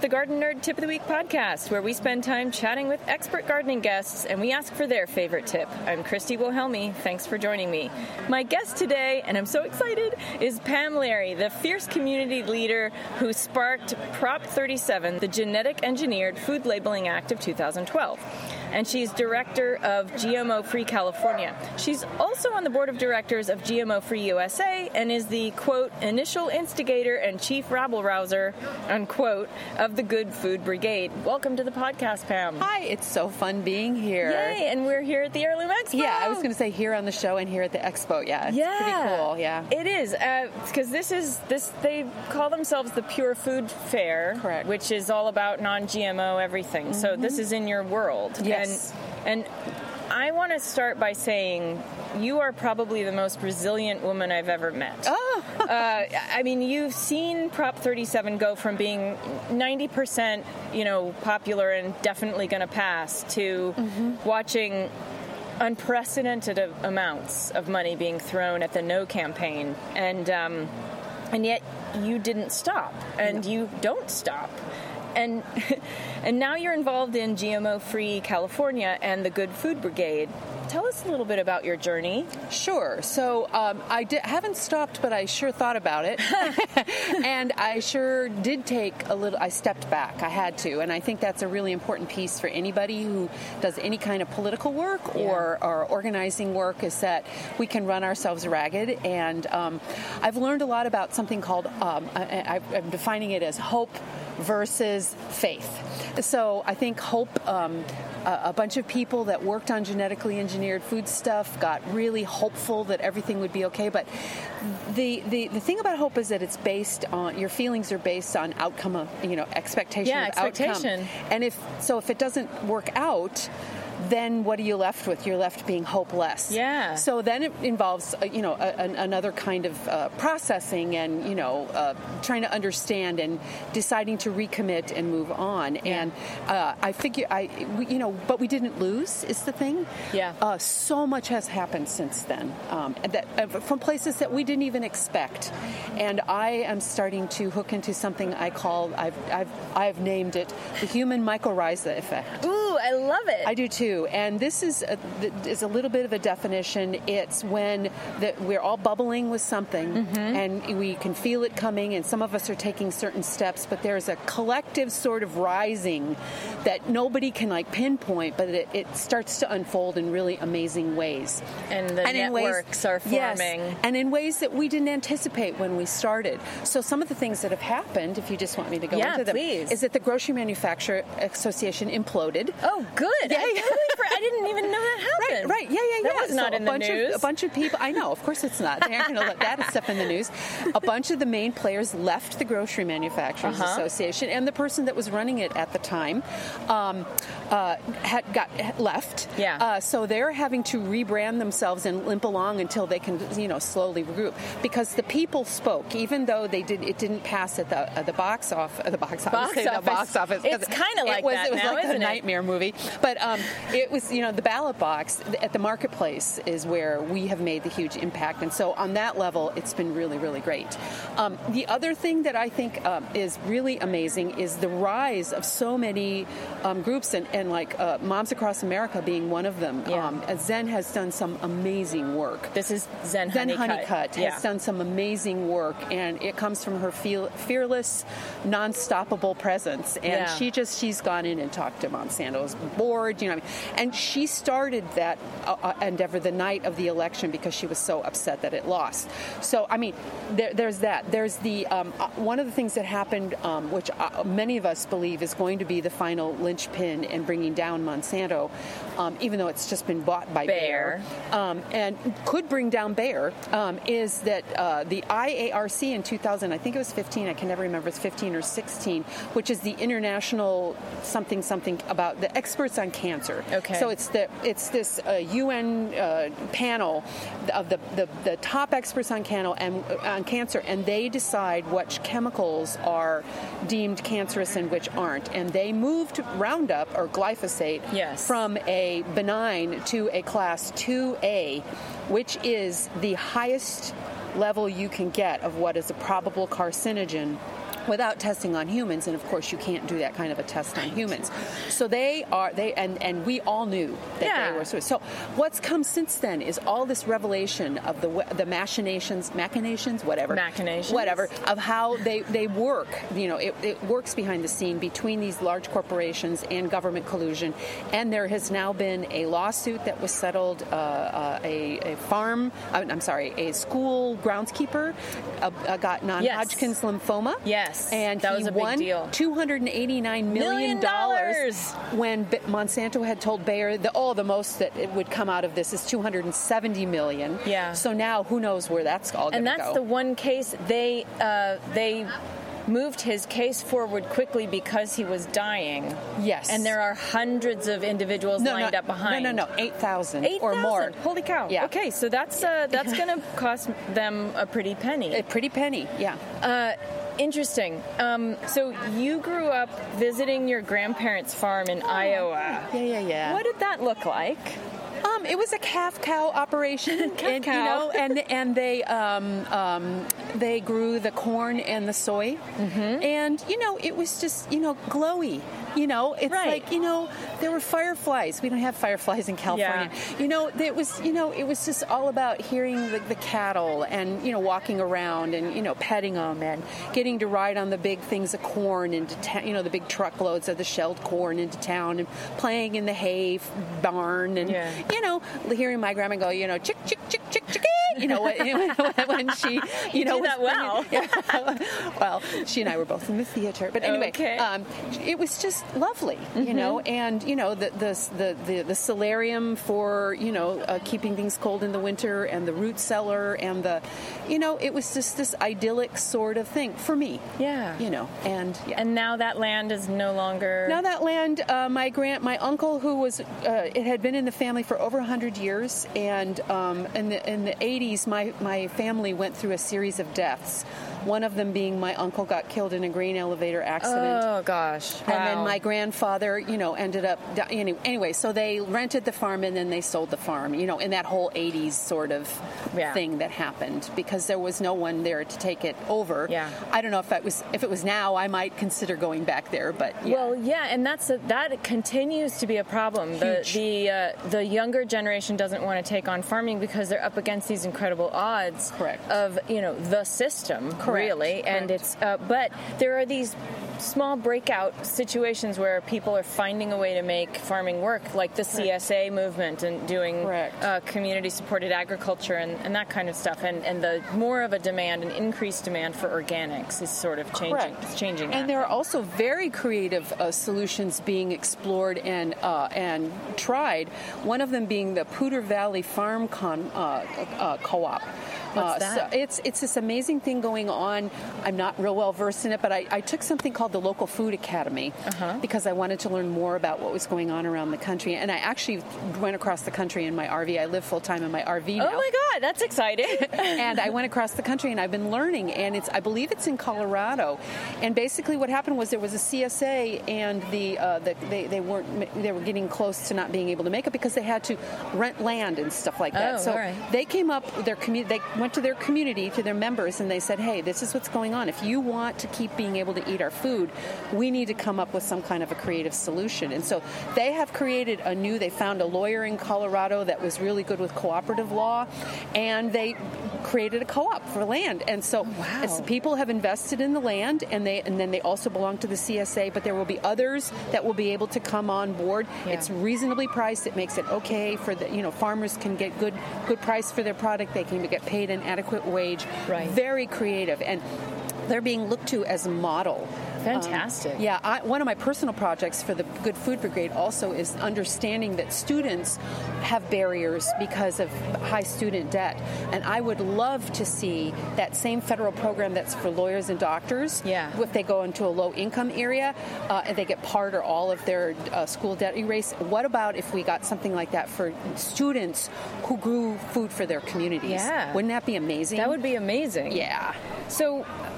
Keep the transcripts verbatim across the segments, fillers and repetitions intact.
the Garden Nerd Tip of the Week podcast, where we spend time chatting with expert gardening guests and we ask for their favorite tip. I'm Christy Wilhelmy. Thanks for joining me. My guest today, and I'm so excited, is Pam Larry, the fierce community leader who sparked Prop thirty-seven, the Genetic Engineered Food Labeling Act of two thousand twelve. And she's director of G M O-Free California. She's also on the board of directors of G M O-Free U S A and is the, quote, initial instigator and chief rabble-rouser, unquote, of the Good Food Brigade. Welcome to the podcast, Pam. Hi, it's so fun being here. Yay, and we're here at the Heirloom Expo. Yeah, I was going to say here on the show and here at the Expo. Yeah, it's yeah. pretty cool, yeah. It is, because uh, this is, this. they call themselves the Pure Food Fair. Correct. Which is all about non-G M O everything. Mm-hmm. So this is in your world. Yes. And, and I want to start by saying you are probably the most resilient woman I've ever met. Oh! uh, I mean, you've seen Prop thirty-seven go from being ninety percent, you know, popular and definitely going to pass to mm-hmm. watching unprecedented amounts of money being thrown at the No campaign. And, um, and yet you didn't stop, and no. you don't stop. And and now you're involved in G M O-Free California and the Good Food Brigade. Tell us a little bit about your journey. Sure. So um, I di- haven't stopped, but I sure thought about it. And I sure did take a little, I stepped back. I had to. And I think that's a really important piece for anybody who does any kind of political work yeah. or, or organizing work, is that we can run ourselves ragged. And um, I've learned a lot about something called, um, I, I'm defining it as hope versus faith. So I think hope, um, a, a bunch of people that worked on genetically engineered food stuff got really hopeful that everything would be okay. But the, the, the thing about hope is that it's based on, your feelings are based on outcome of, you know, expectation yeah, of expectation. outcome. And if, so if it doesn't work out, then what are you left with? You're left being hopeless. Yeah. So then it involves, uh, you know, a, a, another kind of uh, processing and, you know, uh, trying to understand and deciding to recommit and move on. Yeah. And uh, I figure, I, we, you know, but we didn't lose is the thing. Yeah. Uh, so much has happened since then, um, and that uh, from places that we didn't even expect. And I am starting to hook into something I call, I've, I've, I've named it the human mycorrhiza effect. Ooh, I love it. I do too. And this is a, is a little bit of a definition. It's when the, we're all bubbling with something, mm-hmm. and we can feel it coming, and some of us are taking certain steps, but there's a collective sort of rising that nobody can like pinpoint, but it, it starts to unfold in really amazing ways. And the and networks ways, are forming. Yes, and in ways that we didn't anticipate when we started. So some of the things that have happened, if you just want me to go yeah, into them, please. is that the Grocery Manufacturer Association imploded. Oh, good. Yeah, I, yeah. totally for, I didn't even know that happened. Right, right. Yeah, yeah, yeah. That was not so in a the bunch news. Of, a bunch of people, I know, of course it's not. They aren't going to let that stuff in the news. A bunch of the main players left the Grocery Manufacturers uh-huh. Association, and the person that was running it at the time um, uh, had got left. Yeah. Uh, so they're having to rebrand themselves and limp along until they can, you know, slowly regroup. Because the people spoke, even though they did, it didn't pass at the uh, the box off, uh, the box office. Box office. The box office. It's kind of like it was, that It was now, like isn't a it? nightmare movie, but um, it was, you know, the ballot box at the marketplace is where we have made the huge impact. And so on that level, it's been really, really great. Um, the other thing that I think um, is really amazing is the rise of so many um, groups, and, and like uh, Moms Across America being one of them. Yeah. Um, Zen has done some amazing work. This is Zen, Zen Honeycutt. Honeycutt has yeah. done some amazing work, and it comes from her feel, fearless, non-stoppable presence. And yeah. she just, she's gone in and talked to Monsanto's board, you know, what I mean? And she started that uh, endeavor the night of the election because she was so upset that it lost. So, I mean, there, there's that. There's the, um, uh, one of the things that happened, um, which uh, many of us believe is going to be the final linchpin in bringing down Monsanto, um, even though it's just been bought by Bayer, Bayer um, and could bring down Bayer, um, is that uh, the I A R C in two thousand, I think it was fifteen, I can never remember, it's fifteen or sixteen, which is the international something something about the experts on cancer. Okay. So it's the it's this uh, U N uh, panel of the, the, the top experts on cancer and uh, on cancer, and they decide which chemicals are deemed cancerous and which aren't. And they moved Roundup or glyphosate yes. from a benign to a class two A, which is the highest level you can get of what is a probable carcinogen without testing on humans, and of course you can't do that kind of a test on humans. So they are they and and we all knew that Yeah. they were. So, so what's come since then is all this revelation of the the machinations, machinations, whatever, Machinations? whatever, of how they they work. You know, it, it works behind the scene between these large corporations and government collusion. And there has now been a lawsuit that was settled. Uh, uh, a, a farm, uh, I'm sorry, a school groundskeeper uh, uh, got non-Hodgkin's Yes. lymphoma. Yes, And that he was a big won deal. two hundred eighty-nine million dollars when B- Monsanto had told Bayer that, oh, the most that it would come out of this is two hundred seventy million dollars. Yeah. So now who knows where that's all going And to go. that's the one case they uh, they moved his case forward quickly because he was dying. Yes. And there are hundreds of individuals no, lined no, up behind. No, no, no, eight thousand Eight or more. thousand. Holy cow! Yeah. Okay, so that's uh, that's going to cost them a pretty penny. A pretty penny, yeah. Uh, interesting. Um, so you grew up visiting your grandparents' farm in Iowa. Yeah, yeah, yeah. What did that look like? Um, it was a calf cow operation, Calf and, cow. you know, and and they um, um, they grew the corn and the soy, mm-hmm. and you know, it was just you know glowy. You know, it's Right. like you know there were fireflies. We don't have fireflies in California. Yeah. You know, it was you know it was just all about hearing the, the cattle and you know walking around and you know petting them and getting to ride on the big things of corn into town. You know, the big truckloads of the shelled corn into town and playing in the hay f- barn and. Yeah. You know, hearing my grandma go, you know, chick, chick, chick, chick, chick, you know, when, when she, you, You know, do that was well. bringing- yeah. Well, she and I were both in the theater, but anyway, Okay. um, it was just lovely, you know, and you know, the the the the, the solarium for you know uh, keeping things cold in the winter, and the root cellar, and the, you know, it was just this idyllic sort of thing for me. Yeah. You know, and yeah. And now that land is no longer. Now that land, uh, my grand, my uncle, who was, uh, it had been in the family for over a hundred years, and um, in the in the eighties, my my family went through a series of deaths. One of them being my uncle got killed in a grain elevator accident. Oh gosh! And then Wow. my grandfather, you know, ended up di- anyway, anyway. So they rented the farm and then they sold the farm, you know, in that whole eighties sort of Yeah. thing that happened because there was no one there to take it over. Yeah. I don't know if it was if it was now, I might consider going back there, but yeah. Well, yeah, and that's a, that continues to be a problem. The Huge. the uh, the younger generation doesn't want to take on farming because they're up against these incredible odds Correct. of you know the system, Correct. really, and Correct. it's uh, but there are these small breakout situations where people are finding a way to make farming work, like the C S A movement and doing Correct. uh, community-supported agriculture and, and that kind of stuff. And, and the more of a demand, an increased demand for organics is sort of changing. Correct. It's changing. And that. there are also very creative uh, solutions being explored and uh, and tried. One of them being the Poudre Valley Farm Con, uh, uh, Co-op. What's Uh, that? So it's it's this amazing thing going on. I'm not real well versed in it, but I, I took something called the Local Food Academy Uh-huh. because I wanted to learn more about what was going on around the country. And I actually went across the country in my R V. I live full time in my R V now. Oh my God, that's exciting! And I went across the country and I've been learning, and it's I believe it's in Colorado. And basically what happened was there was a C S A and the, uh, the they, they weren't they were getting close to not being able to make it because they had to rent land and stuff like that. Oh, so all right. they came up with their community they went to their community, to their members, and they said, hey, this is what's going on. If you want to keep being able to eat our food, we need to come up with some kind of a creative solution. And so they have created a new, they found a lawyer in Colorado that was really good with cooperative law, and they created a co-op for land. And so Wow. it's, people have invested in the land, and they and then they also belong to the C S A, but there will be others that will be able to come on board. Yeah. It's reasonably priced. It makes it okay for the, you know, farmers can get good good price for their product. They can get paid an adequate wage. Right. Very creative, and they're being looked to as a model. Fantastic. Um, yeah, I, one of my personal projects for the Good Food Brigade also is understanding that students have barriers because of high student debt. And I would love to see that same federal program that's for lawyers and doctors. Yeah. If they go into a low-income area uh, and they get part or all of their uh, school debt erased, what about if we got something like that for students who grew food for their communities? Yeah. Wouldn't that be amazing? That would be amazing. Yeah. So,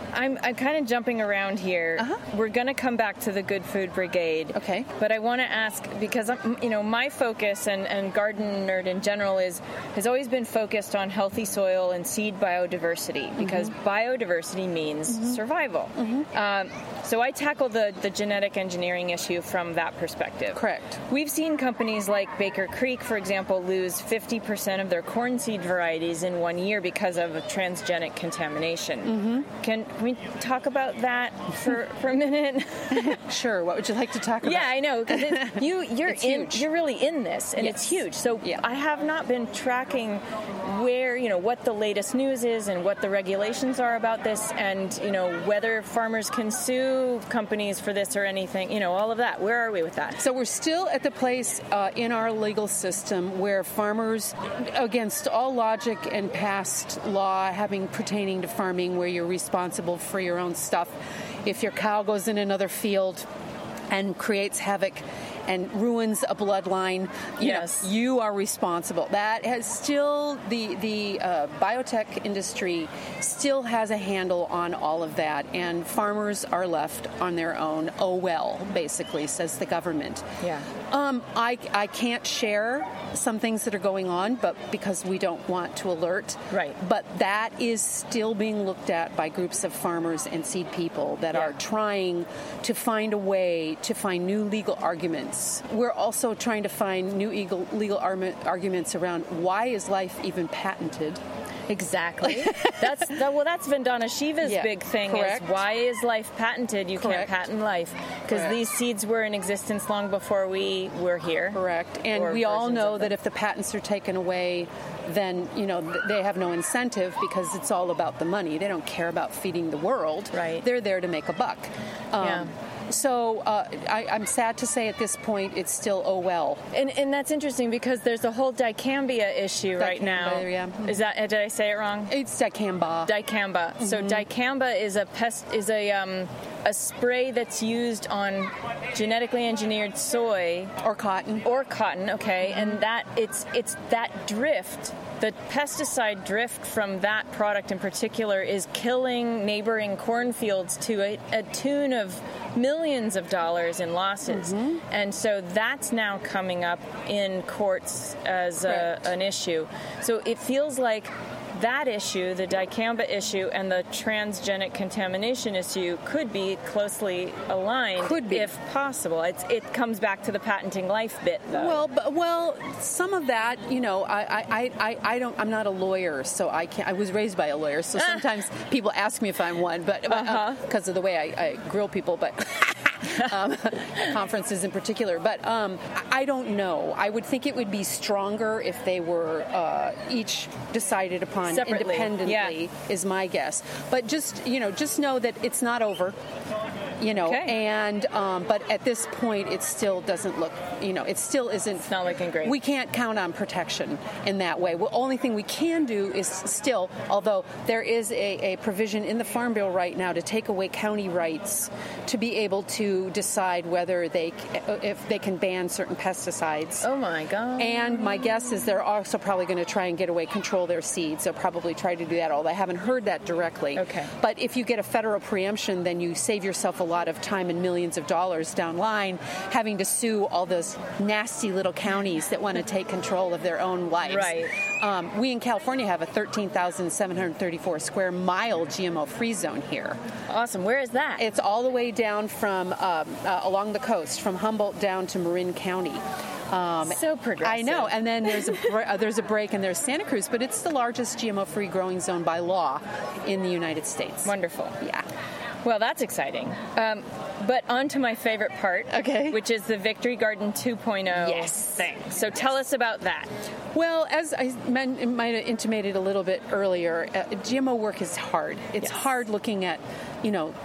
I'm, I'm kind of jumping around here. Uh-huh. We're going to come back to the Good Food Brigade. Okay. But I want to ask, because, I'm, you know, my focus and, and Garden Nerd in general is has always been focused on healthy soil and seed biodiversity, because mm-hmm. biodiversity means mm-hmm. survival. Mm-hmm. Um, so I tackle the, the genetic engineering issue from that perspective. Correct. We've seen companies like Baker Creek, for example, lose fifty percent of their corn seed varieties in one year because of transgenic contamination. Mm-hmm. Can we talk about that for, for a minute? Sure. What would you like to talk about? Yeah, I know. Because you, you're it's in, huge. you're really in this, and yes. it's huge. So yeah. I have not been tracking where, you know, what the latest news is and what the regulations are about this, and, you know, whether farmers can sue companies for this or anything, you know, all of that. Where are we with that? So we're still at the place uh, in our legal system where farmers, against all logic and past law having pertaining to farming, where you're responsible for your own stuff, if your cow goes in another field and creates havoc and ruins a bloodline, you yes. know, you are responsible. That has still, the, the uh, biotech industry still has a handle on all of that, and farmers are left on their own. Oh, well, basically, says the government. Yeah. Um, I, I can't share some things that are going on, but because we don't want to alert. Right. But that is still being looked at by groups of farmers and seed people that yeah. are trying to find a way to find new legal arguments. We're also trying to find new legal, legal arguments around why is life even patented. Exactly. That's that, well. That's Vandana Shiva's yeah, big thing. correct. Is why is life patented? You Correct. can't patent life, because these seeds were in existence long before we were here. Correct. And we all know that if the patents are taken away, then, you know, they have no incentive, because it's all about the money. They don't care about feeding the world. Right. They're there to make a buck. Um, yeah. So uh, I, I'm sad to say at this point it's still oh well. And, and that's interesting, because there's a whole dicambia issue Dicamba, right now. Yeah. Is that, did I say it wrong? It's dicamba. Dicamba. Mm-hmm. So dicamba is a pest is a um, a spray that's used on genetically engineered soy or cotton. Or cotton, okay, mm-hmm. and that it's it's that drift. The pesticide drift from that product in particular is killing neighboring cornfields to a, a tune of millions of dollars in losses. Mm-hmm. And so that's now coming up in courts as a, an issue. So it feels like that issue, the dicamba issue, and the transgenic contamination issue could be closely aligned, could be. if possible. It's, it comes back to the patenting life bit, though. Well, but, well, some of that, you know, I, I, I, I don't. I'm not a lawyer, so I can't. I was raised by a lawyer, so sometimes people ask me if I'm one, but because uh-huh. uh, of the way I, I grill people, but. um, conferences in particular, but um, I don't know. I would think it would be stronger if they were uh, each decided upon separately. Independently, yeah. is my guess. But just, you know, just know that it's not over. You know, okay. and um, but at this point, it still doesn't look. You know, it still isn't. It's not looking great. We can't count on protection in that way. The well, only thing we can do is still, although there is a, a provision in the Farm Bill right now to take away county rights to be able to decide whether they, if they can ban certain pesticides. Oh my God! And my guess is they're also probably going to try and get away, control their seeds. They'll probably try to do that. Although I haven't heard that directly. Okay. But if you get a federal preemption, then you save yourself a lot of time and millions of dollars down line having to sue all those nasty little counties that want to take control of their own lives. Right. Um, we in California have a thirteen thousand seven hundred thirty-four square mile G M O-free zone here. Awesome. Where is that? It's all the way down from, um, uh, along the coast, from Humboldt down to Marin County. Um, so progressive. I know. And then there's a uh, there's a break, and there's Santa Cruz, but it's the largest G M O-free growing zone by law in the United States. Wonderful. Yeah. Well, that's exciting. Um, but on to my favorite part, okay. which is the Victory Garden two point oh yes. thing. So yes. tell us about that. Well, as I men- might have intimated a little bit earlier, uh, G M O work is hard. It's yes. hard looking at, you know,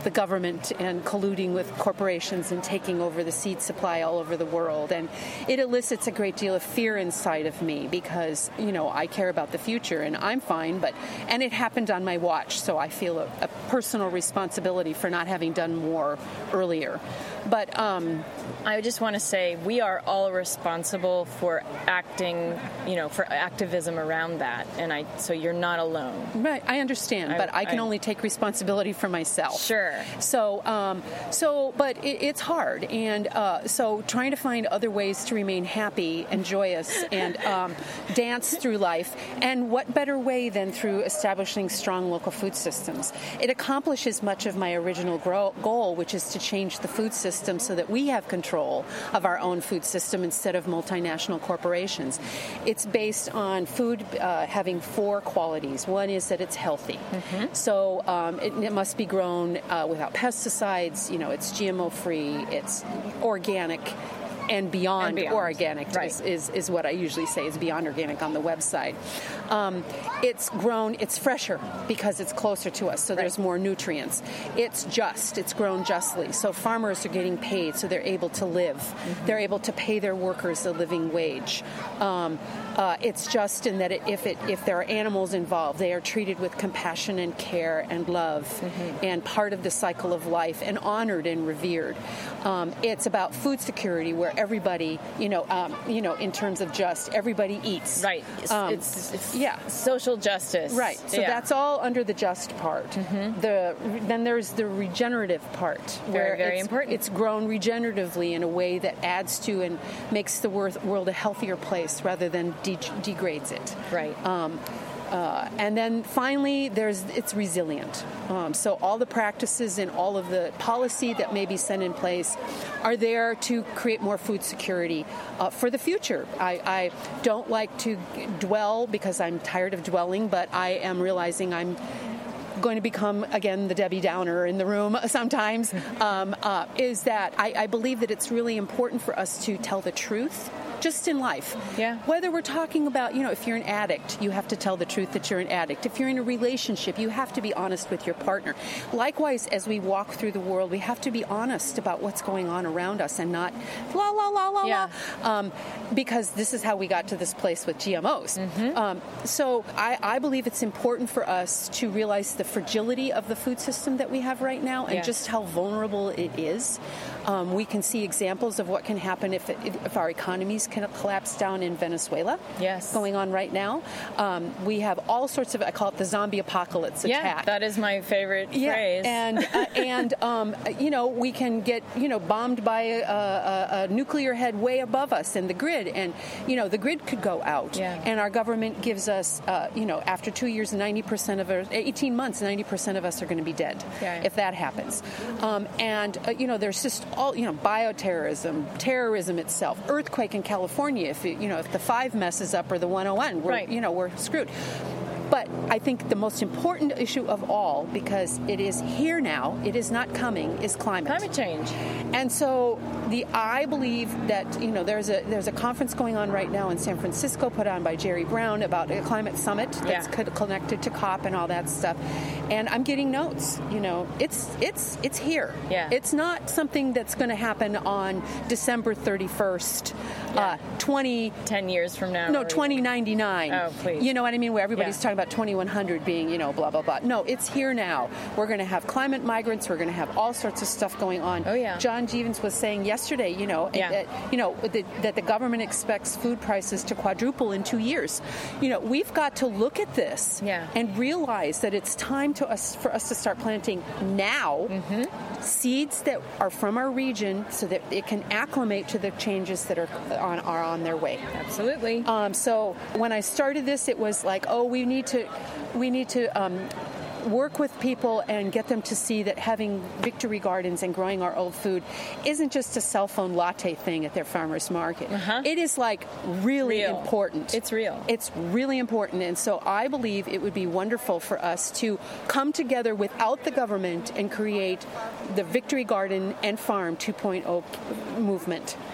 the government and colluding with corporations and taking over the seed supply all over the world. And it elicits a great deal of fear inside of me because, you know, I care about the future and I'm fine, but, and it happened on my watch, so I feel a, a personal responsibility for not having done more earlier. But um, I just want to say we are all responsible for acting, you know, for activism around that. And I, so you're not alone. Right, I understand, I, but I can I, only take responsibility for myself. Sure. So, um, so, but it, it's hard, and uh, so trying to find other ways to remain happy and joyous and um, dance through life, and what better way than through establishing strong local food systems? It accomplishes much of my original grow- goal, which is to change the food system so that we have control of our own food system instead of multinational corporations. It's based on food uh, having four qualities. One is that it's healthy. Mm-hmm. So um, it, it must be grown uh, without pesticides. You know, it's G M O free. It's organic. And beyond, and beyond. organic right. is, is, is what I usually say is beyond organic on the website. Um, it's grown, it's fresher because it's closer to us, so right. there's more nutrients. It's just, it's grown justly, so farmers are getting paid, so they're able to live. Mm-hmm. They're able to pay their workers a living wage. Um, uh, it's just in that it, if it if there are animals involved, they are treated with compassion and care and love, mm-hmm. and part of the cycle of life, and honored and revered. Um, it's about food security, where everybody, you know, um, you know, in terms of just everybody eats. Right. Um, it's, it's yeah. social justice. Right. So yeah. that's all under the just part. Mm-hmm. The then there's the regenerative part, very, where very it's, important. It's grown regeneratively in a way that adds to and makes the world a healthier place rather than de- degrades it. Right. Um, Uh, and then finally, there's it's resilient. Um, so all the practices and all of the policy that may be set in place are there to create more food security uh, for the future. I, I don't like to dwell because I'm tired of dwelling, but I am realizing I'm going to become, again, the Debbie Downer in the room sometimes, um, uh, is that I, I believe that it's really important for us to tell the truth. Just in life. Yeah. Whether we're talking about, you know, if you're an addict, you have to tell the truth that you're an addict. If you're in a relationship, you have to be honest with your partner. Likewise, as we walk through the world, we have to be honest about what's going on around us and not la, la, la, la, yeah. la. Um, because this is how we got to this place with G M Os. Mm-hmm. Um, so I, I believe it's important for us to realize the fragility of the food system that we have right now and yes. just how vulnerable it is. Um, we can see examples of what can happen if, it, if our economies can collapse down in Venezuela. Yes. Going on right now. Um, we have all sorts of, I call it the zombie apocalypse yeah, attack. Yeah, that is my favorite yeah, phrase. And, uh, and um, you know, we can get, you know, bombed by a, a, a nuclear head way above us in the grid. And, you know, the grid could go out. Yeah. And our government gives us, uh, you know, after two years, ninety percent of us, eighteen months, ninety percent of us are going to be dead yeah. if that happens. Um, and, uh, you know, there's just all, you know, bioterrorism, terrorism itself, earthquake in California. If it, you know, if the five messes up or the one oh one, we're, right. you know, we're screwed. But I think the most important issue of all, because it is here now, it is not coming, is climate. Climate change. And so the I believe that, you know, there's a there's a conference going on right now in San Francisco put on by Jerry Brown about a climate summit that's yeah. connected to COP and all that stuff. And I'm getting notes, you know, it's it's it's here. Yeah. It's not something that's going to happen on December thirty-first, yeah. uh, twenty ten years from now. No, twenty ninety-nine. Oh, please. You know what I mean? Where everybody's yeah. talking about twenty-one hundred being, you know, blah, blah, blah. No, it's here now. We're going to have climate migrants. We're going to have all sorts of stuff going on. Oh, yeah. John Jeavons was saying yesterday, you know, yeah. that, you know, that, that the government expects food prices to quadruple in two years. You know, we've got to look at this yeah. and realize that it's time to us for us to start planting now mm-hmm. seeds that are from our region so that it can acclimate to the changes that are on, are on their way. Absolutely. Um, so when I started this, it was like, oh, we need to, we need to um, work with people and get them to see that having victory gardens and growing our old food isn't just a cell phone latte thing at their farmer's market. Uh-huh. It is like really real. important. It's real. It's really important. And so I believe it would be wonderful for us to come together without the government and create the Victory Garden and Farm two point oh movement.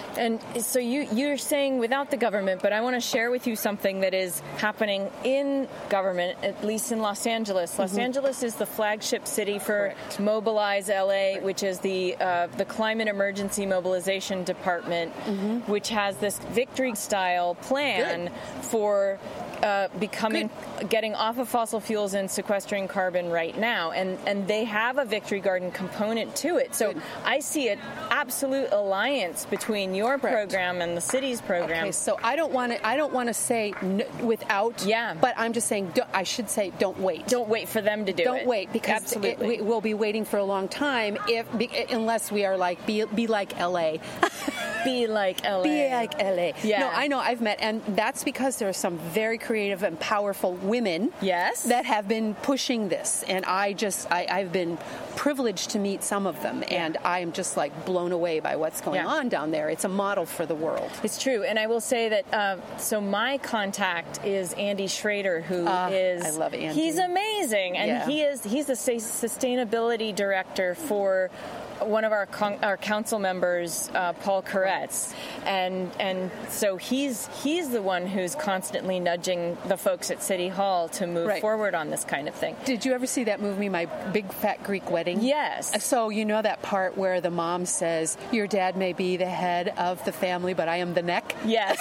And so you, you're saying without the government, but I want to share with you something that is happening in government, at least in Los Angeles. Los mm-hmm. Angeles is the flagship city for Correct. Mobilize L A, Correct. Which is the uh, the Climate Emergency Mobilization Department, mm-hmm. which has this victory-style plan Good. for uh, becoming, Good. getting off of fossil fuels and sequestering carbon right now. And, and they have a Victory Garden component to it. So Good. I see an absolute alliance between your Correct. program and the city's program. Okay, so I don't want to. I don't want to say n- without. Yeah. But I'm just saying. Do, I should say, don't wait. Don't wait for them to do don't it. Don't wait because Absolutely. It, we, we'll be waiting for a long time if be, unless we are like be be like L A. Be like L A. Be like L A. Yeah. No, I know. I've met, and that's because there are some very creative and powerful women. Yes. That have been pushing this, and I just I, I've been privileged to meet some of them, and I am just like blown away by what's going yeah. on down there. It's a model for the world. It's true, and I will say that. Uh, so my contact is Andy Schrader, who uh, is I love Andy. He's amazing, and yeah. he is he's the sustainability director for one of our con- our council members, uh, Paul Koretz, and and so he's he's the one who's constantly nudging the folks at City Hall to move right. forward on this kind of thing. Did you ever see that movie, My Big Fat Greek Wedding? Yes. So you know that part where the mom says, "Your dad may be the head of the family, but I am the neck." Yes.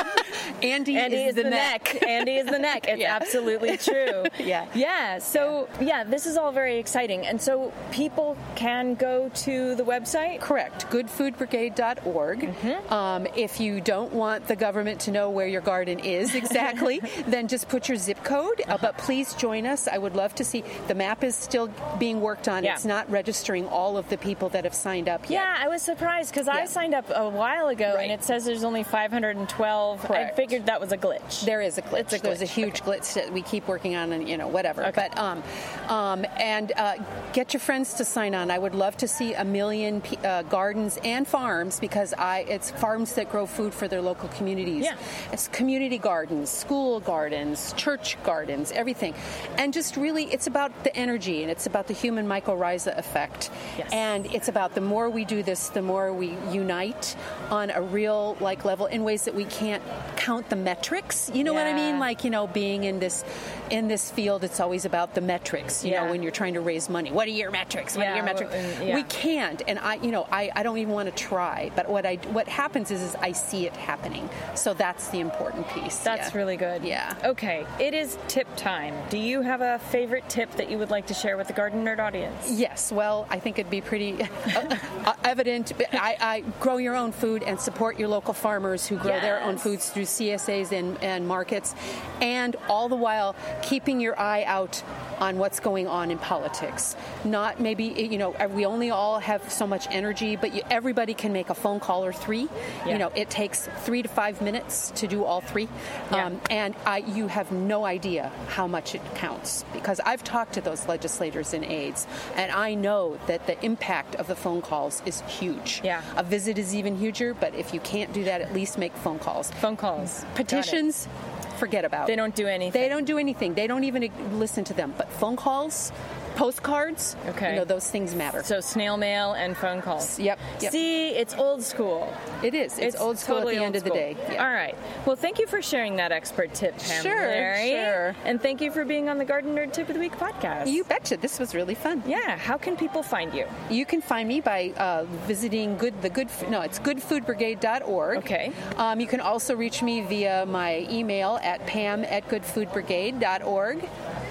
Andy, Andy is, is the, the neck. neck. Andy is the neck. It's yeah. absolutely true. yeah. Yeah. So yeah. yeah, this is all very exciting, and so people can go to the website. Correct. good food brigade dot org. Mm-hmm. Um, if you don't want the government to know where your garden is exactly, then just put your zip code. Uh-huh. Uh, but please join us. I would love to see. The map is still being worked on. Yeah. It's not registering all of the people that have signed up yet. Yeah, I was surprised because yeah. I signed up a while ago, right. and it says there's only five hundred twelve. Correct. I figured that was a glitch. There is a glitch. It's a glitch. There's a huge okay. glitch that we keep working on, and you know, whatever. Okay. But um, um, and uh, get your friends to sign on. I would love to see a million uh, gardens and farms because I it's farms that grow food for their local communities. Yeah. It's community gardens, school gardens, church gardens, everything, and just really, it's about the energy and it's about the human mycorrhiza effect. Yes. And it's about the more we do this, the more we unite on a real like level in ways that we can't count the metrics. You know yeah. what I mean? Like, you know, being in this in this field, it's always about the metrics. You yeah. know, when you're trying to raise money, what are your metrics? What yeah. are your metrics? Uh, yeah. We can't, and I, you know, I, I don't even want to try. But what I what happens is, is I see it happening. So that's the important piece. That's yeah. really good. Yeah. Okay, it is tip time. Do you have a favorite tip that you would like to share with the Garden Nerd audience? Yes. Well, I think it'd be pretty uh, uh, evident. I, I grow your own food and support your local farmers who grow yes. their own foods through C S As and, and markets, and all the while keeping your eye out on what's going on in politics. Not maybe, you know, we only all have so much energy, but you, everybody can make a phone call or three. Yeah. You know, it takes three to five minutes to do all three. Yeah. Um, and I, you have no idea how much it counts, because I've talked to those legislators and aides, and I know that the impact of the phone calls is huge. Yeah. A visit is even huger, but if you can't do that, at least make phone calls. Phone calls. Petitions, forget about. They don't do anything. They don't do anything. They don't even listen to them. But phone calls, postcards, okay. you know, those things matter. So snail mail and phone calls. Yep. yep. See, it's old school. It is. It's, it's old school totally at the end of the day. Yeah. All right. Well, thank you for sharing that expert tip, Pam. Sure, Larry. sure. And thank you for being on the Garden Nerd Tip of the Week podcast. You betcha. This was really fun. Yeah. How can people find you? You can find me by uh, visiting good the good no it's good food brigade dot org. Okay. Um, you can also reach me via my email at pam at good food brigade dot org.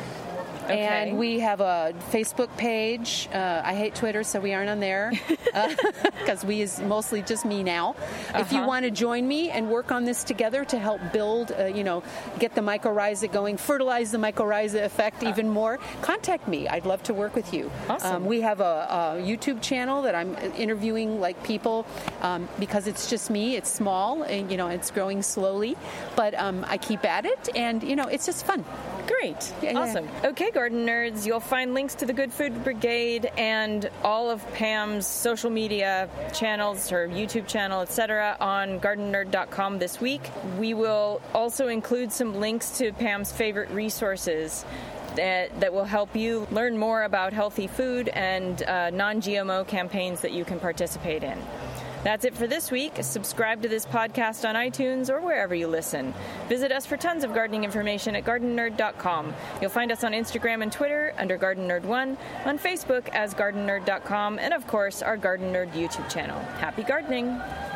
Okay. And we have a Facebook page. Uh, I hate Twitter, so we aren't on there because uh, we is mostly just me now. Uh-huh. If you want to join me and work on this together to help build, uh, you know, get the mycorrhiza going, fertilize the mycorrhiza effect even more, contact me. I'd love to work with you. Awesome. Um, we have a, a YouTube channel that I'm interviewing like people um, because it's just me. It's small and, you know, it's growing slowly, but um, I keep at it, and, you know, it's just fun. Great. Yeah, awesome. Yeah. Okay, Garden Nerds, you'll find links to the Good Food Brigade and all of Pam's social media channels, her YouTube channel, et cetera, on garden nerd dot com this week. We will also include some links to Pam's favorite resources that, that will help you learn more about healthy food and uh, non G M O campaigns that you can participate in. That's it for this week. Subscribe to this podcast on iTunes or wherever you listen. Visit us for tons of gardening information at garden nerd dot com. You'll find us on Instagram and Twitter under Garden Nerd one, on Facebook as garden nerd dot com, and of course our Garden Nerd YouTube channel. Happy gardening!